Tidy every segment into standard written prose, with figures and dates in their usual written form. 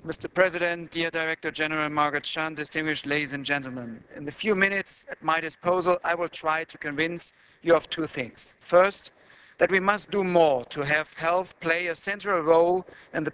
Mr. President, dear Director General Margaret Chan, distinguished ladies and gentlemen. In the few minutes at my disposal, I will try to convince you of two things. First, that we must do more to have health play a central role in the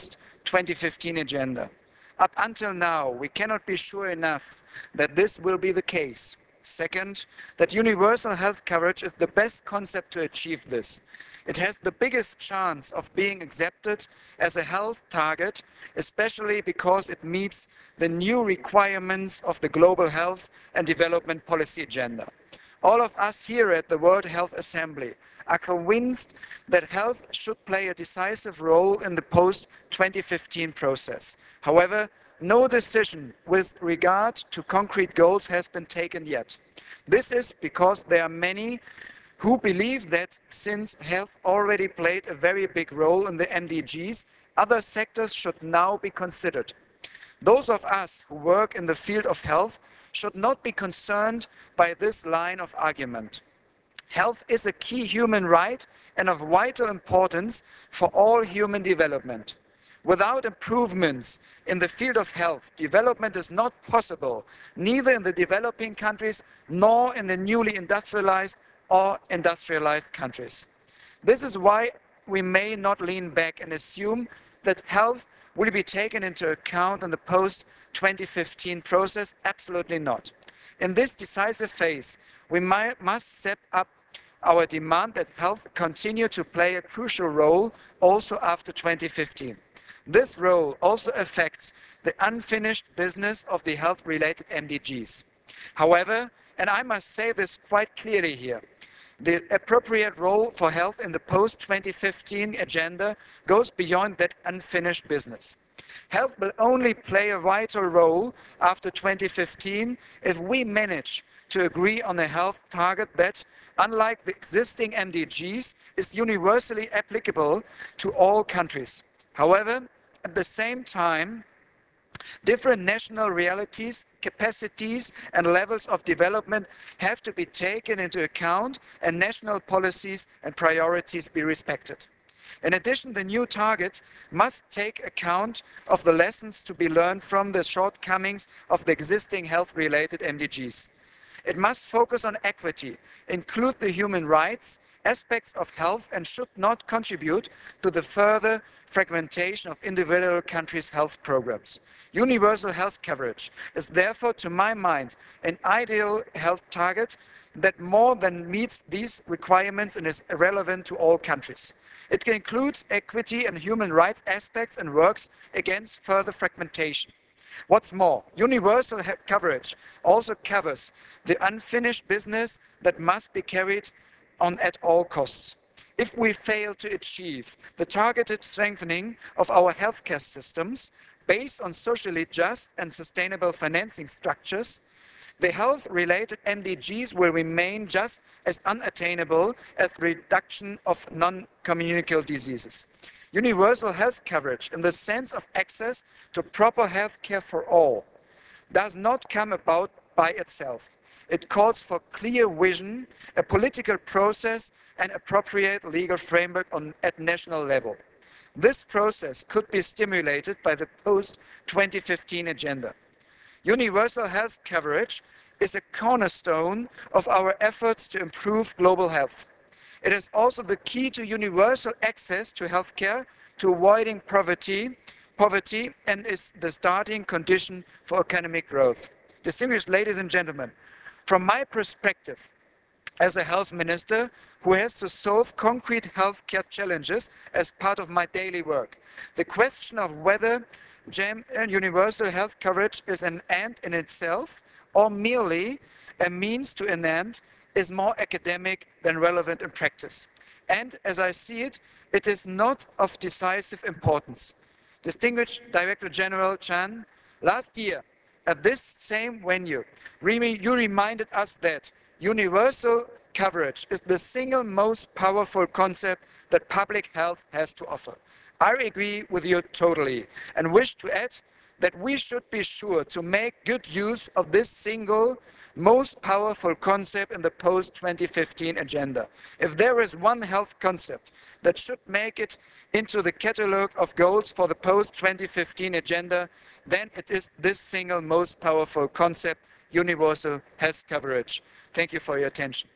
post-2015 agenda. Up until now, we cannot be sure enough that this will be the case. Second, that universal health coverage is the best concept to achieve this. It has the biggest chance of being accepted as a health target, especially because it meets the new requirements of the global health and development policy agenda. All of us here at the World Health Assembly are convinced that health should play a decisive role in the post-2015 process. However, no decision with regard to concrete goals has been taken yet. This is because there are many who believe that since health already played a very big role in the MDGs, other sectors should now be considered. Those of us who work in the field of health should not be concerned by this line of argument. Health is a key human right and of vital importance for all human development. Without improvements in the field of health, development is not possible, neither in the developing countries nor in the newly industrialized or industrialized countries. This is why we may not lean back and assume that health will be taken into account in the post-2015 process. Absolutely not. In this decisive phase, we must step up our demand that health continue to play a crucial role also after 2015. This role also affects the unfinished business of the health-related MDGs. However, and I must say this quite clearly here, the appropriate role for health in the post-2015 agenda goes beyond that unfinished business. Health will only play a vital role after 2015 if we manage to agree on a health target that, unlike the existing MDGs, is universally applicable to all countries. However, at the same time, different national realities, capacities, and levels of development have to be taken into account and national policies and priorities be respected. In addition, the new target must take account of the lessons to be learned from the shortcomings of the existing health-related MDGs. It must focus on equity, include the human rights, aspects of health, and should not contribute to the further fragmentation of individual countries' health programs. Universal health coverage is therefore, to my mind, an ideal health target that more than meets these requirements and is relevant to all countries. It includes equity and human rights aspects and works against further fragmentation. What's more, universal coverage also covers the unfinished business that must be carried on at all costs. If we fail to achieve the targeted strengthening of our healthcare systems based on socially just and sustainable financing structures, the health-related MDGs will remain just as unattainable as the reduction of non-communicable diseases. Universal health coverage, in the sense of access to proper health care for all, does not come about by itself. It calls for clear vision, a political process, and appropriate legal framework at national level. This process could be stimulated by the post-2015 agenda. Universal health coverage is a cornerstone of our efforts to improve global health. It is also the key to universal access to healthcare, to avoiding poverty, and is the starting condition for economic growth. Distinguished ladies and gentlemen, from my perspective as a health minister who has to solve concrete healthcare challenges as part of my daily work, the question of whether universal health coverage is an end in itself or merely a means to an end is more academic than relevant in practice. And as I see it, it is not of decisive importance. Distinguished Director General Chan, last year at this same venue, you reminded us that universal coverage is the single most powerful concept that public health has to offer. I agree with you totally and wish to add that we should be sure to make good use of this single most powerful concept in the post-2015 agenda. If there is one health concept that should make it into the catalogue of goals for the post-2015 agenda, then it is this single most powerful concept, universal health coverage. Thank you for your attention.